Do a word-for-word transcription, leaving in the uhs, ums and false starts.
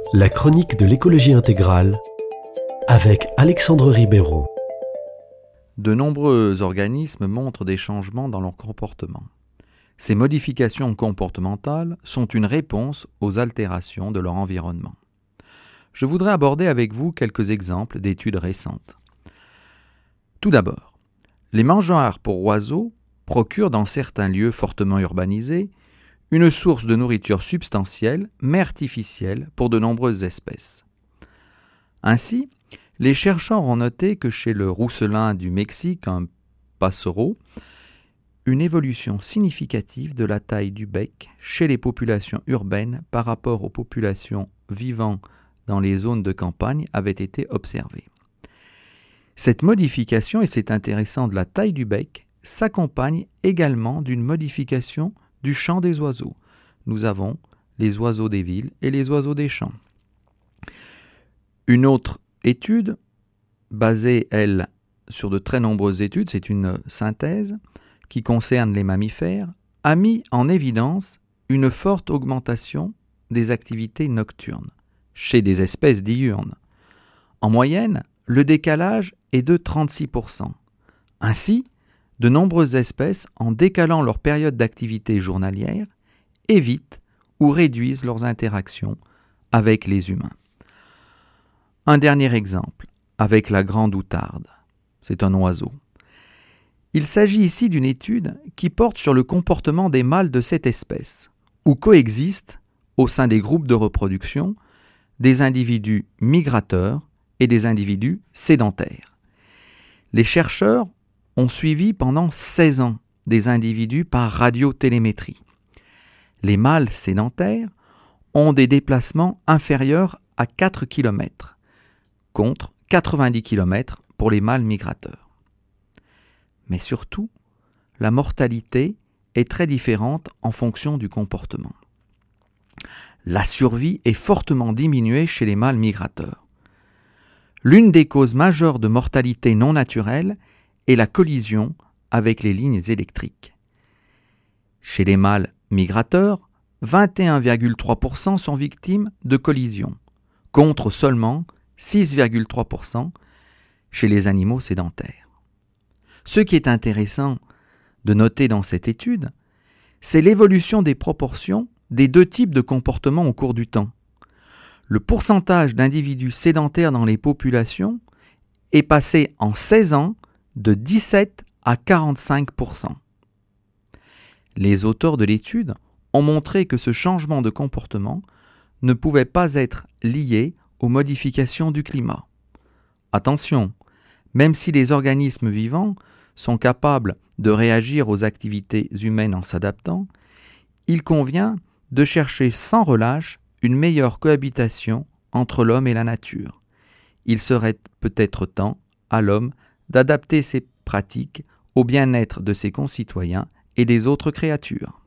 La chronique de l'écologie intégrale avec Alexandre Ribeiro. De nombreux organismes montrent des changements dans leur comportement. Ces modifications comportementales sont une réponse aux altérations de leur environnement. Je voudrais aborder avec vous quelques exemples d'études récentes. Tout d'abord, les mangeoires pour oiseaux procurent dans certains lieux fortement urbanisés une source de nourriture substantielle mais artificielle pour de nombreuses espèces. Ainsi, les chercheurs ont noté que chez le rousselin du Mexique, un passereau, une évolution significative de la taille du bec chez les populations urbaines par rapport aux populations vivant dans les zones de campagne avait été observée. Cette modification, et c'est intéressant, de la taille du bec s'accompagne également d'une modification du chant des oiseaux. Nous avons les oiseaux des villes et les oiseaux des champs. Une autre étude, basée, elle, sur de très nombreuses études, c'est une synthèse qui concerne les mammifères, a mis en évidence une forte augmentation des activités nocturnes chez des espèces diurnes. En moyenne, le décalage est de trente-six pour cent. Ainsi, de nombreuses espèces, en décalant leur période d'activité journalière, évitent ou réduisent leurs interactions avec les humains. Un dernier exemple, avec la grande outarde. C'est un oiseau. Il s'agit ici d'une étude qui porte sur le comportement des mâles de cette espèce, où coexistent, au sein des groupes de reproduction, des individus migrateurs et des individus sédentaires. Les chercheurs ont suivi pendant seize ans des individus par radiotélémétrie. Les mâles sédentaires ont des déplacements inférieurs à quatre kilomètres, contre quatre-vingt-dix kilomètres pour les mâles migrateurs. Mais surtout, la mortalité est très différente en fonction du comportement. La survie est fortement diminuée chez les mâles migrateurs. L'une des causes majeures de mortalité non naturelle est la collision avec les lignes électriques. Chez les mâles migrateurs, vingt et un virgule trois pour cent sont victimes de collisions, contre seulement six virgule trois pour cent chez les animaux sédentaires. Ce qui est intéressant de noter dans cette étude, c'est l'évolution des proportions des deux types de comportements au cours du temps. Le pourcentage d'individus sédentaires dans les populations est passé en seize ans de dix-sept à quarante-cinq pour cent. Les auteurs de l'étude ont montré que ce changement de comportement ne pouvait pas être lié aux modifications du climat. Attention, même si les organismes vivants sont capables de réagir aux activités humaines en s'adaptant, il convient de chercher sans relâche une meilleure cohabitation entre l'homme et la nature. Il serait peut-être temps à l'homme d'adapter ses pratiques au bien-être de ses concitoyens et des autres créatures.